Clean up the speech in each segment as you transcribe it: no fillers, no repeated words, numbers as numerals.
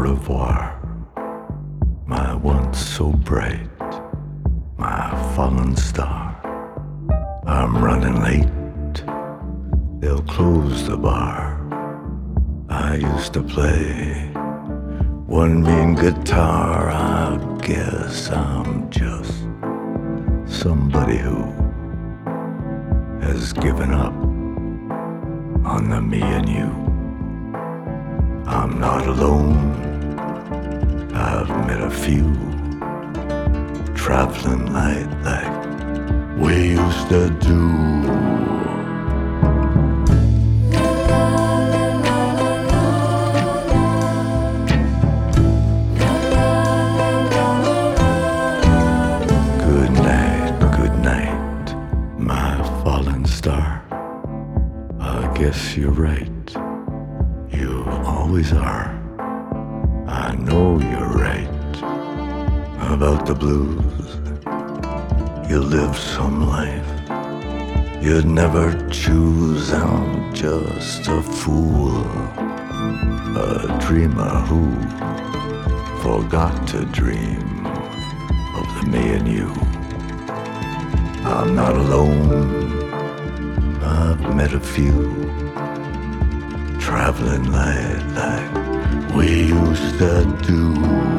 revoir, my once so bright, my fallen star. I'm running late, they'll close the bar. I used to play one mean guitar. I guess I'm just somebody who has given up on the me and you. I'm not alone, I've met a few traveling light like we used to do. Good night, my fallen star. I guess you're right, you always are. I know you're right about the blues. You live some life you'd never choose. I'm just a fool, a dreamer who forgot to dream of the me and you. I'm not alone, I've met a few traveling light like we used to do.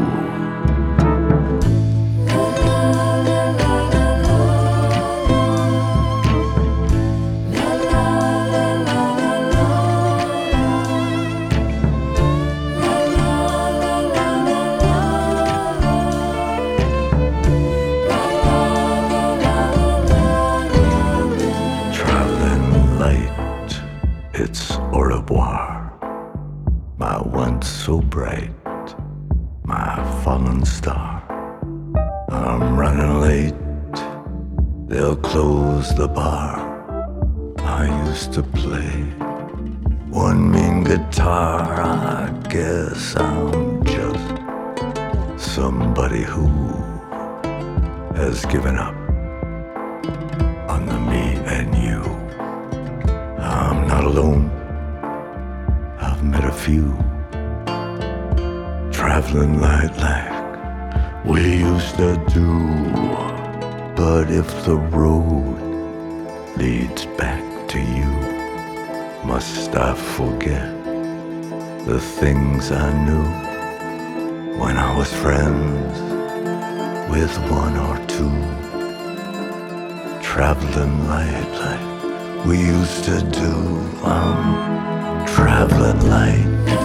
It's au revoir, my once so bright, my fallen star. I'm running late, they'll close the bar. I used to play one mean guitar. I guess I'm just somebody who has given up on the me and you. I'm not alone, I've met a few traveling light like we used to do. But if the road leads back to you, must I forget the things I knew when I was friends with one or two? Traveling light like we used to do. I'm traveling light.